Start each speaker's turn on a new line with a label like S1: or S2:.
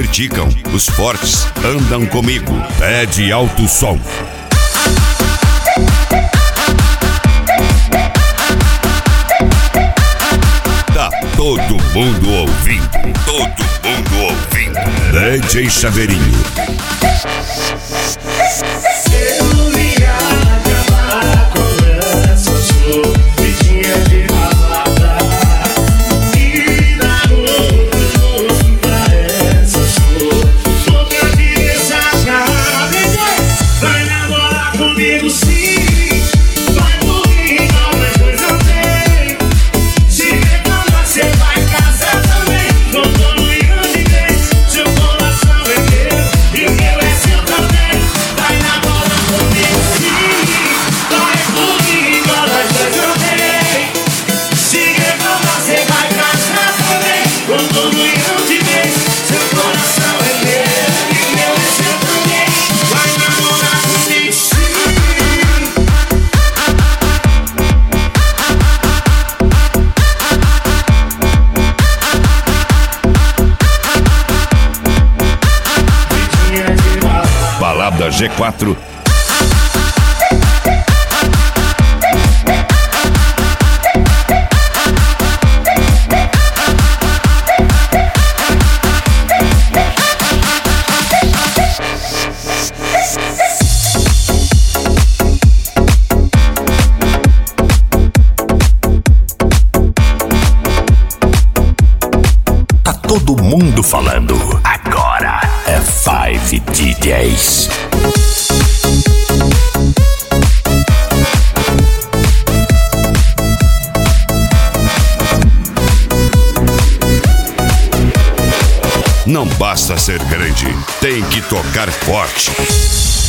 S1: criticam, os fortes andam comigo. Pede alto som. Tá todo mundo ouvindo. Todo mundo ouvindo. DJ Chaveirinho. Balada G4.
S2: Tá todo mundo falando. Agora é 5 DJs.
S1: Não basta ser grande, tem que tocar forte.